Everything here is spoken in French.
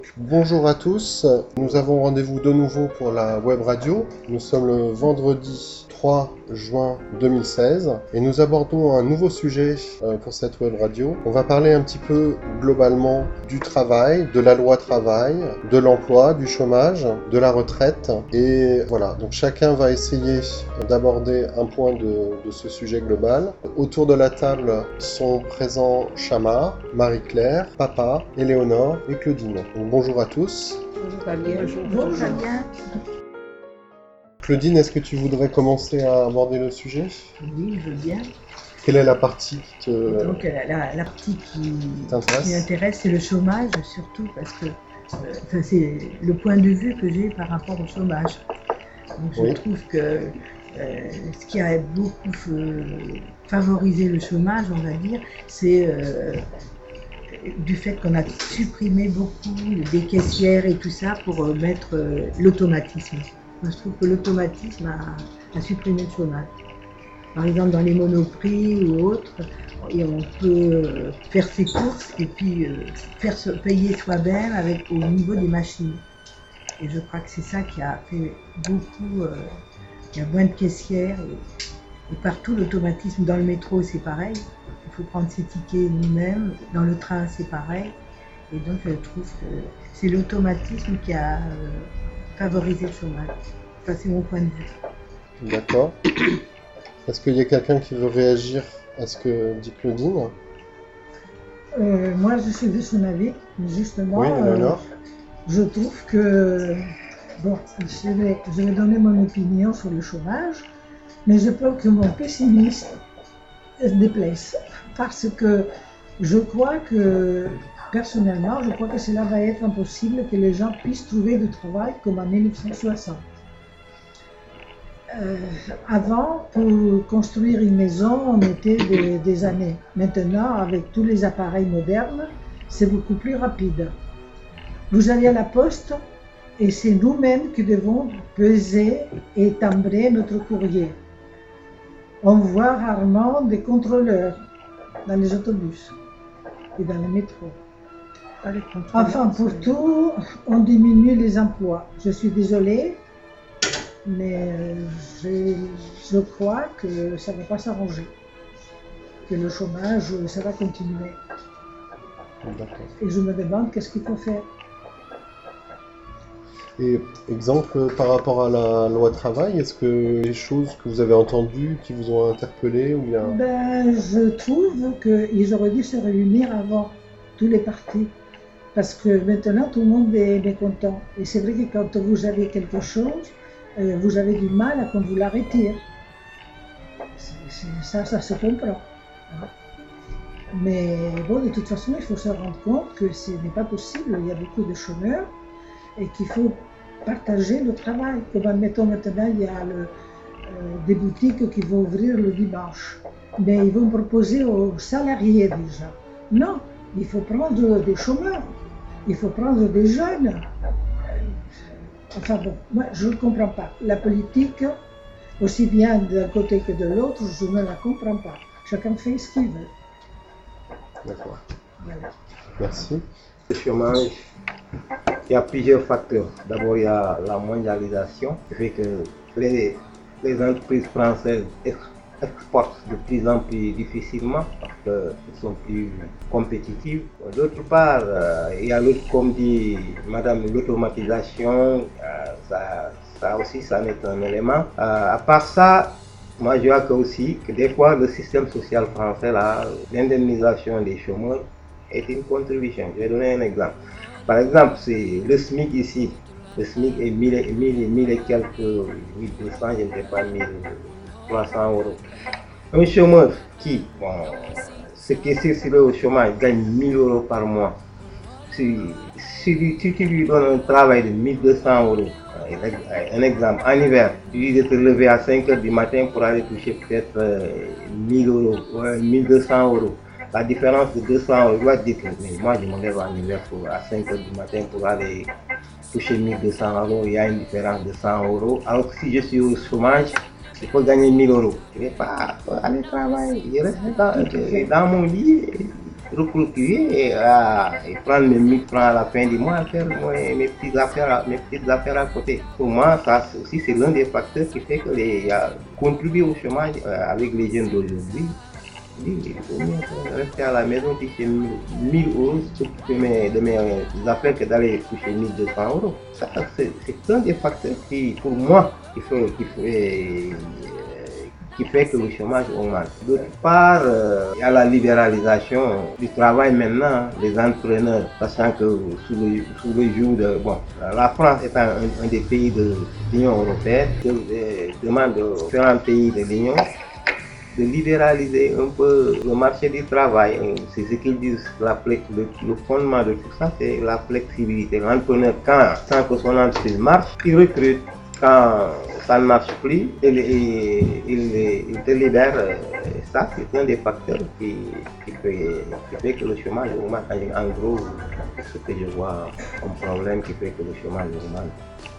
Bonjour à tous, nous avons rendez-vous de nouveau pour la web radio. Nous sommes le vendredi 3 juin 2016 et nous abordons un nouveau sujet pour cette web radio. On va parler un petit peu globalement du travail, de la loi travail, de l'emploi, du chômage, de la retraite et voilà. Donc chacun va essayer d'aborder un point de ce sujet global. Autour de la table sont présents Chamar, Marie-Claire, Papa, Éléonore et Claudine. Donc, bonjour à tous. Bonjour Fabien. Bonjour Fabien. Claudine, est-ce que tu voudrais commencer à aborder le sujet ? Oui, je veux bien. Quelle est la partie qui te... Donc la partie qui t'intéresse ? m'intéresse, c'est le chômage, surtout parce que c'est le point de vue que j'ai par rapport au chômage. Donc je Oui. trouve que ce qui a beaucoup favorisé le chômage, on va dire, c'est du fait qu'on a supprimé beaucoup des caissières et tout ça pour mettre l'automatisme. Moi, je trouve que l'automatisme a supprimé le chômage. Par exemple, dans les monoprix ou autres, et on peut faire ses courses et puis faire se payer soi-même au niveau des machines. Et je crois que c'est ça qui a fait beaucoup. Il y a moins de caissières et partout l'automatisme. Dans le métro, c'est pareil. Il faut prendre ses tickets nous-mêmes. Dans le train, c'est pareil. Et donc, je trouve que c'est l'automatisme qui a favorisé le chômage. Enfin, c'est mon point de vue. D'accord. Est-ce qu'il y a quelqu'un qui veut réagir à ce que dit Claudine ? Moi, je suis de son avis, justement. Oui, Éléonore ? Je trouve que, bon, je vais donner mon opinion sur le chômage, mais je peux que mon pessimisme se déplaise, parce que je crois que, personnellement, je crois que cela va être impossible que les gens puissent trouver du travail comme en 1960. Avant, pour construire une maison, on mettait des années. Maintenant, avec tous les appareils modernes, c'est beaucoup plus rapide. Vous allez à la poste et c'est nous-mêmes qui devons peser et timbrer notre courrier. On voit rarement des contrôleurs dans les autobus et dans les métros. Enfin, pour tout, on diminue les emplois. Je suis désolée, mais je crois que ça ne va pas s'arranger, que le chômage, ça va continuer. D'accord. Et je me demande qu'est-ce qu'il faut faire. Et exemple, par rapport à la loi travail, est-ce que des choses que vous avez entendues qui vous ont interpellé ou bien... Ben, je trouve qu'ils auraient dû se réunir avant, tous les partis. Parce que maintenant, tout le monde est mécontent. Et c'est vrai que quand vous avez quelque chose, vous avez du mal à qu'on vous la retire. Ça se comprend. Mais bon, de toute façon, il faut se rendre compte que ce n'est pas possible. Il y a beaucoup de chômeurs et qu'il faut partager le travail. Comme admettons maintenant, il y a des boutiques qui vont ouvrir le dimanche. Mais ils vont proposer aux salariés déjà. Non, il faut prendre des chômeurs, il faut prendre des jeunes. Enfin bon, moi je ne comprends pas. La politique, aussi bien d'un côté que de l'autre, je ne la comprends pas. Chacun fait ce qu'il veut. D'accord. Voilà. Merci. Le chômage, il y a plusieurs facteurs. D'abord, il y a la mondialisation, qui fait que les entreprises françaises exportent de plus en plus difficilement parce qu'elles sont plus compétitives. D'autre part, il y a comme dit Madame, l'automatisation, ça aussi, ça en est un élément. À part ça, moi je vois que aussi que des fois le système social français, l'indemnisation des chômeurs est une contribution. Je vais donner un exemple. Par exemple, c'est le SMIC ici. Le SMIC est 1000 et quelques, 1200, je ne sais pas, 1300 euros. Un chômeur qui, ce qui est circulé au chômage, gagne 1000 euros par mois. Si tu lui donnes un travail de 1200 euros, un exemple, en hiver, tu lui dis de te lever à 5 h du matin pour aller toucher peut-être 1000 euros, 1200 euros. La différence de 200 euros, je dois dire que moi je me lève en hiver à 5 h du matin pour aller toucher 1200 euros, il y a une différence de 100 euros. Alors que si je suis au chômage, il faut gagner 1000 euros. Je ne vais pas aller travailler, je reste dans mon lit recroqueviller et prendre mes 1000 francs à la fin du mois, faire mes petites affaires à côté. Pour moi, ça aussi, c'est l'un des facteurs qui fait que contribuer au chômage avec les jeunes d'aujourd'hui. Il faut mieux rester à la maison, toucher 1000 euros, s'occuper de mes affaires que d'aller toucher 1200 euros. Ça, c'est un des facteurs qui, pour moi, qui fait que le chômage augmente. D'autre part, il y a la libéralisation du travail maintenant, les entrepreneurs, sachant que sous le joug de... Bon, la France étant un des pays de l'Union européenne, demande aux différents pays de l'Union de libéraliser un peu le marché du travail. C'est ce qu'ils disent, le fondement de tout ça, c'est la flexibilité. L'entrepreneur, quand sans que son entreprise marche, il recrute. Quand ça ne marche plus, il te libère. Ça, c'est un des facteurs qui fait que le chômage augmente. En gros, c'est ce que je vois comme problème qui fait que le chômage augmente.